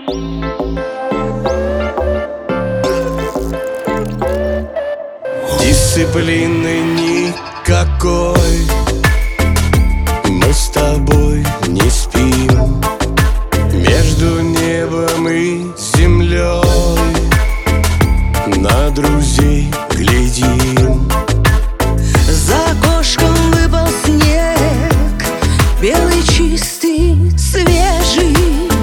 Дисциплины никакой, мы с тобой не спим. Между небом и землей на друзей глядим. За окошком выпал снег, белый, чистый, свежий.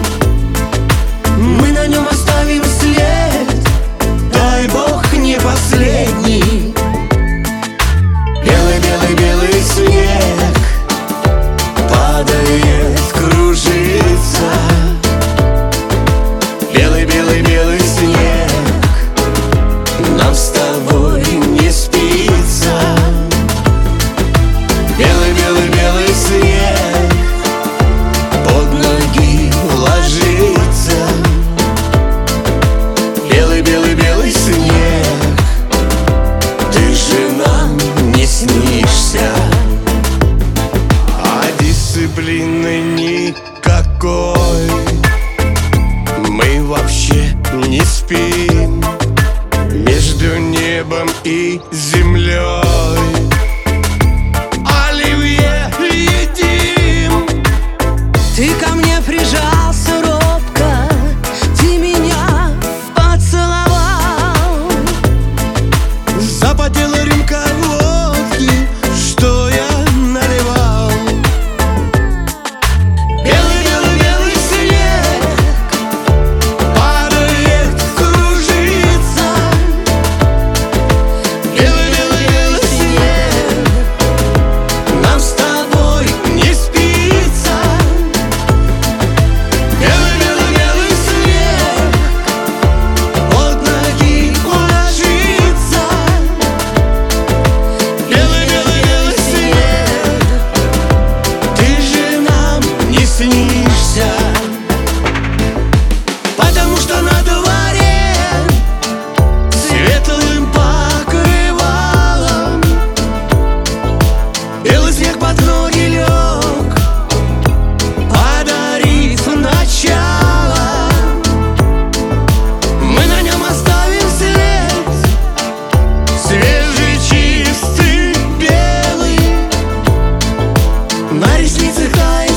Мы на нем оставим след, дай Бог, не последний. Белый-белый-белый снег падает, кружится. Белый-белый-белый снег, нам с тобой не спится. Белый-белый-белый снег под ноги ложится. Белый-белый-белый снег, ты же нам не снишься. А дисциплины никакой, мы вообще не спим. Между небом и землей оливье едим. Ты ко мне прижался робко, ты меня поцеловал. Запотела рюмка водки, что я наливал. Белый-белый-белый снег Падает, кружится. Белый-белый-белый снег, Нам с тобой не спится. белый-белый-белый снег Под ноги ложится. Белый-белый-белый снег, Ты же нам не снишься. потому что на дворе Светлым покрывалом белый снег под ноги лег, подарив начало. мы на нем оставим след, Свежий, чистый, белый. на ресницах тает